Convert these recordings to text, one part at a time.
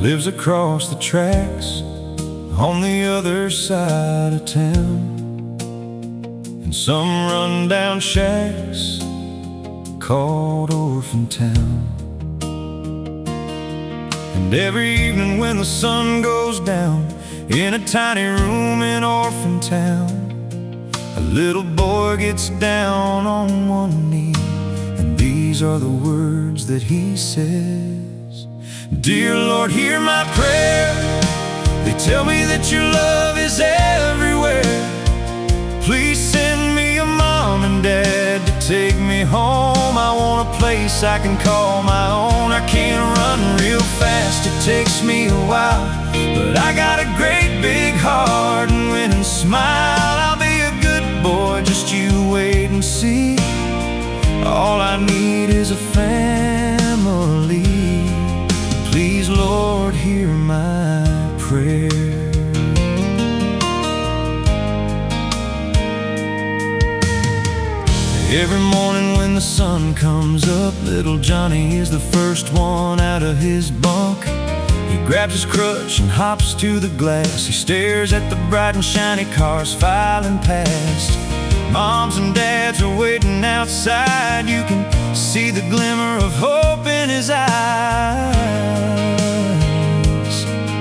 lives across the tracks on the other side of town, in some rundown shacks called Orphan Town. And every evening when the sun goes down, in a tiny room in Orphan Town, a little boy gets down on one knee, and these are the words that he says: Dear Lord, hear my prayer. They tell me that your love is everywhere. Please send me a mom and dad to take me home. I want a place I can call my own. I can't run real fast, it takes me a while, but I got a great big heart, and win and smile. I'll be a good boy, just you wait and see. All I need is a family. Please, Lord, hear my prayer. Every morning when the sun comes up, little Johnny is the first one out of his bunk. He grabs his crutch and hops to the glass. He stares at the bright and shiny cars filing past. Moms and dads are waiting outside. You can see the glimmer of hope in his eyes.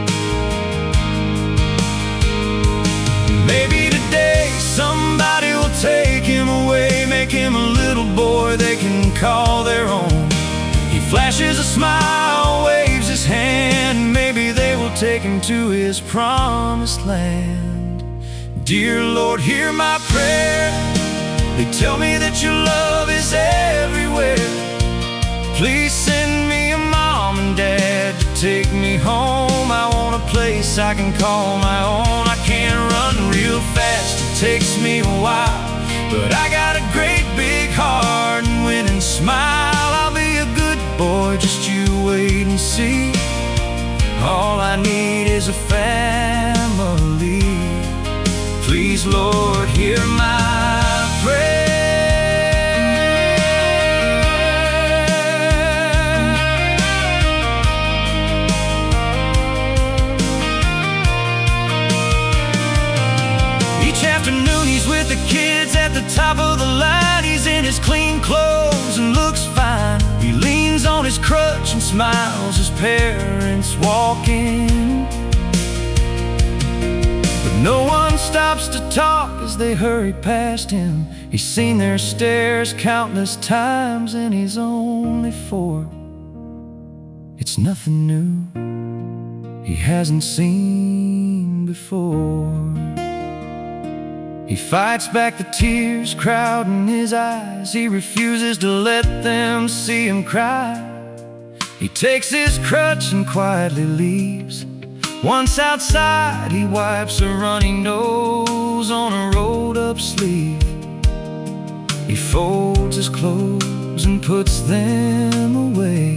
Maybe today somebody will take him away, make him a little boy they can call their own. He flashes a smile, waves his hand. Maybe they will take him to his promised land. Dear Lord, hear my prayer. They tell me that your love is everywhere. Please send me a mom and dad to take me home. I want a place I can call my own. I can't run real fast, it takes me a while, but I got a great big heart, and win and smile. I'll be a good boy, just you wait and see. All I need is a family. Please, Lord, hear my prayer. Each afternoon he's with the kids at the top of the line. He's in his clean clothes and looks fine. He leans on his crutch and smiles as parents walk in. But no one stops to talk as they hurry past him. He's seen their stares countless times, and he's only 4. It's nothing new he hasn't seen before. He fights back the tears crowding his eyes. He refuses to let them see him cry. He takes his crutch and quietly leaves. Once outside, he wipes a runny nose on a rolled-up sleeve. He folds his clothes and puts them away.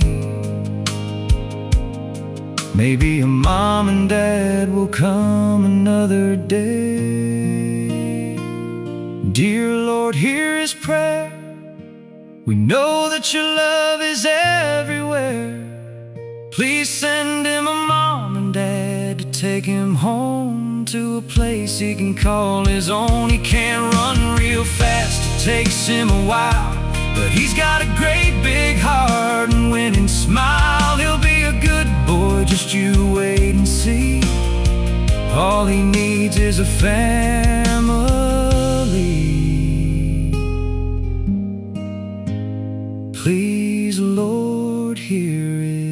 Maybe a mom and dad will come another day. Dear Lord, hear his prayer. We know that your love is everywhere. Please send him a mom and dad to take him home, to a place he can call his own. He can't run real fast, it takes him a while, but he's got a great big heart, and win and smile. He'll be a good boy, just you wait and see. All he needs is a family. Please, Lord, hear it.